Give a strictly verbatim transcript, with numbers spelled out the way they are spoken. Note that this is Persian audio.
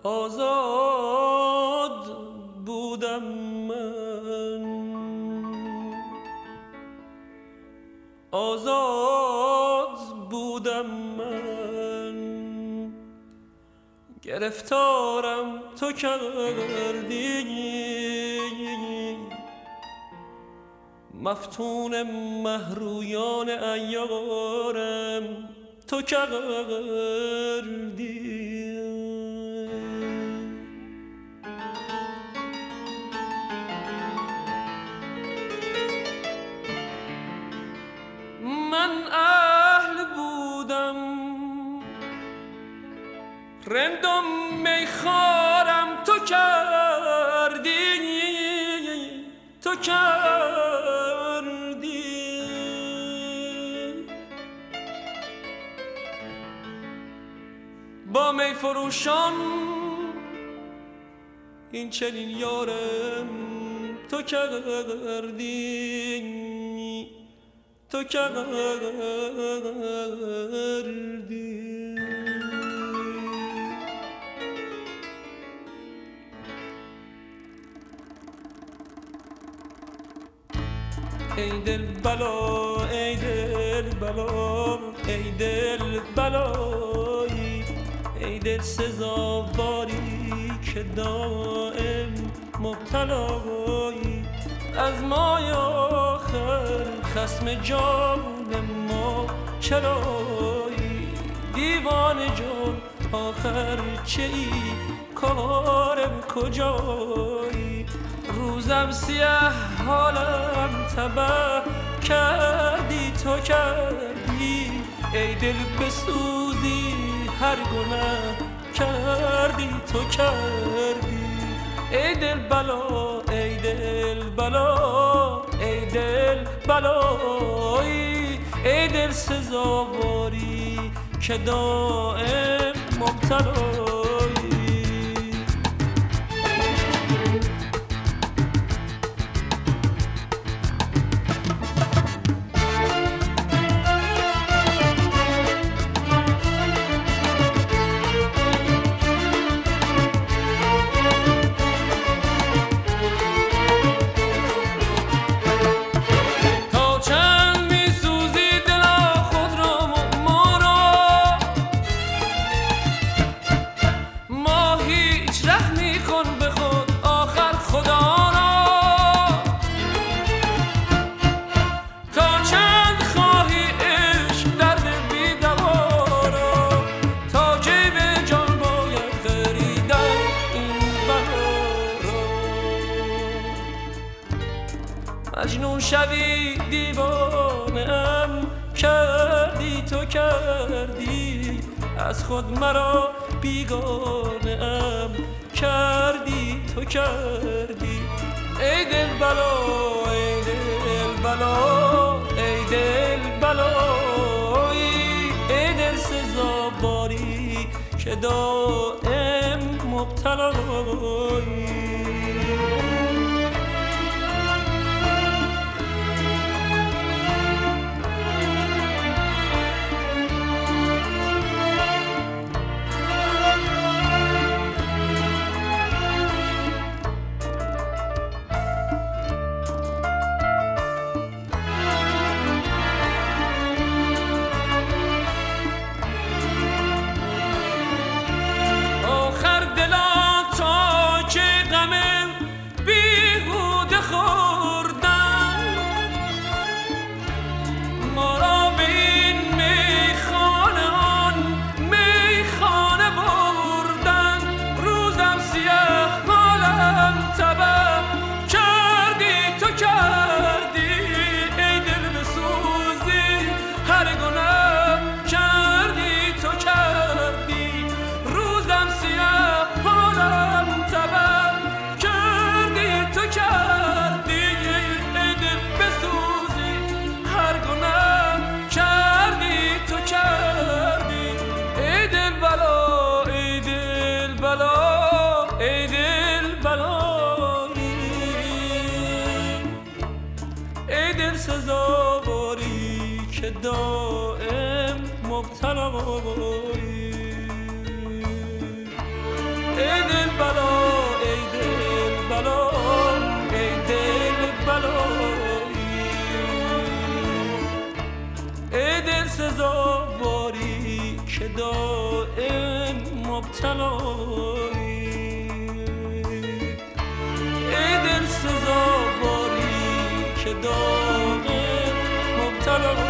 آزاد بودم من، آزاد بودم من، گرفتارم تو کردی، مفتون مهرویان ایارم تو کردی. من اهل بودم رندم میخارم تو کردی، تو کردی. با می فروشان این چنین یارم تو کردی، تو کردی. ای دل بلا، ای دل بلا، ای دل بلایی، ای دل سزاواری که دائم مبتلایی. از مای آخر خصم جان ما چرایی؟ دیوان جان آخر چه ای؟ کارم کجایی؟ روزم سیاه حالم تبه کردی، تو کردی. ای دل بسوزی هر گناه کردی، تو کردی. ای دل بلا، ای دل بلا، ای دل بلایی، ای دل سزاواری که دائم مبتلایی. مجنون شوی دیوانم کردی، تو کردی. از خود مرا بیگانم کردی، تو کردی. ای دل بلا، ای دل بلا، ای دل بلایی، ای دل سزاواری که دائم مبتلایی. سزاواری که دائم مبتلایی. که دائم مبتلایی ای دل سزاواری که دائم مبتلایی